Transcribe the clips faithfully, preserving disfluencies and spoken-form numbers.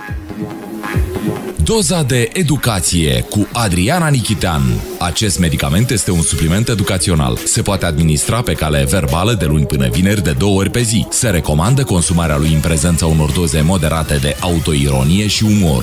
Doza de educație cu Adriana Nichitean. Acest medicament este un supliment educațional. Se poate administra pe cale verbală de luni până vineri de două ori pe zi. Se recomandă consumarea lui în prezența unor doze moderate de autoironie și umor.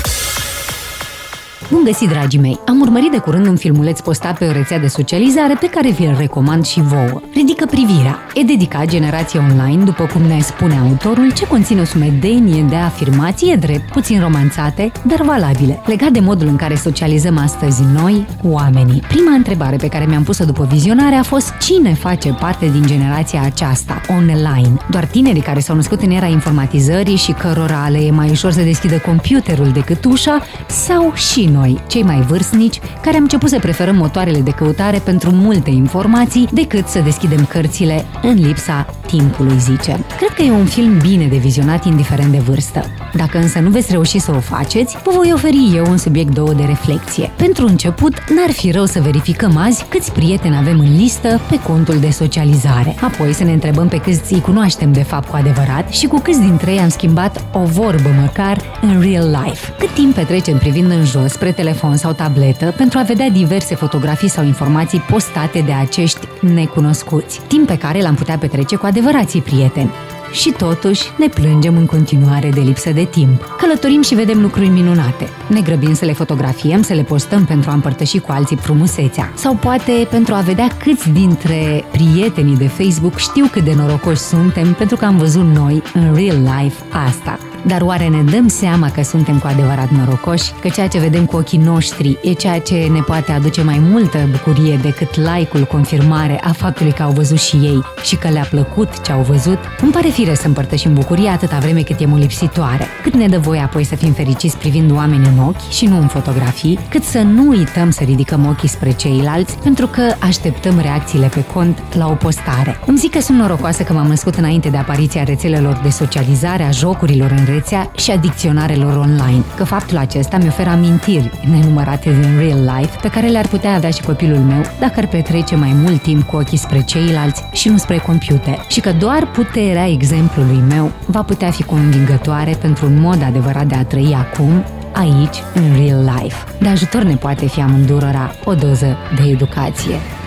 Bun găsit, dragii mei! Am urmărit de curând un filmuleț postat pe o rețea de socializare pe care vi-l recomand și vouă. Ridică privirea. E dedicat generației online, după cum ne spune autorul, ce conține o sumedenie de afirmații drept, puțin romanțate, dar valabile, legat de modul în care socializăm astăzi noi, oamenii. Prima întrebare pe care mi-am pus-o după vizionare a fost: cine face parte din generația aceasta, online? Doar tinerii care s-au născut în era informatizării și cărora le e mai ușor să deschidă computerul decât ușa, sau și noi? Noi, cei mai vârstnici, care am început să preferăm motoarele de căutare pentru multe informații decât să deschidem cărțile în lipsa timpului, zicem. Cred că e un film bine de vizionat, indiferent de vârstă. Dacă însă nu veți reuși să o faceți, vă voi oferi eu un subiect două de reflexie. Pentru început, n-ar fi rău să verificăm azi câți prieteni avem în listă pe contul de socializare. Apoi să ne întrebăm pe câți îi cunoaștem de fapt cu adevărat și cu câți dintre ei am schimbat o vorbă măcar în real life. Cât timp petrecem privind în jos spre telefon sau tabletă pentru a vedea diverse fotografii sau informații postate de acești necunoscuți. Timp pe care l-am putea petrece cu adevărații prieteni. Și totuși ne plângem în continuare de lipsă de timp. Călătorim și vedem lucruri minunate. Ne grăbim să le fotografiem, să le postăm pentru a împărtăși cu alții frumusețea. Sau poate pentru a vedea câți dintre prietenii de Facebook știu cât de norocoși suntem pentru că am văzut noi în real life asta. Dar oare ne dăm seama că suntem cu adevărat norocoși? Că ceea ce vedem cu ochii noștri e ceea ce ne poate aduce mai multă bucurie decât like-ul confirmare a faptului că au văzut și ei și că le-a plăcut ce au văzut? Îmi pare fire să împărtășim bucuria atâta vreme cât e molipsitoare. Cât ne dă voie apoi să fim fericiți privind oameni în ochi și nu în fotografii, cât să nu uităm să ridicăm ochii spre ceilalți pentru că așteptăm reacțiile pe cont la o postare. Îmi zic că sunt norocoasă că m-am născut înainte de apariția rețelelor de socializare, a jocurilor în rețea și a dicționarelor online, că faptul acesta mi oferă amintiri nenumărate din real life pe care le-ar putea avea și copilul meu dacă ar petrece mai mult timp cu ochii spre ceilalți și nu spre computer, și că doar puterea exemplului meu va putea fi convingătoare pentru un mod adevărat de a trăi acum, aici, în real life. De ajutor ne poate fi amândurora o doză de educație.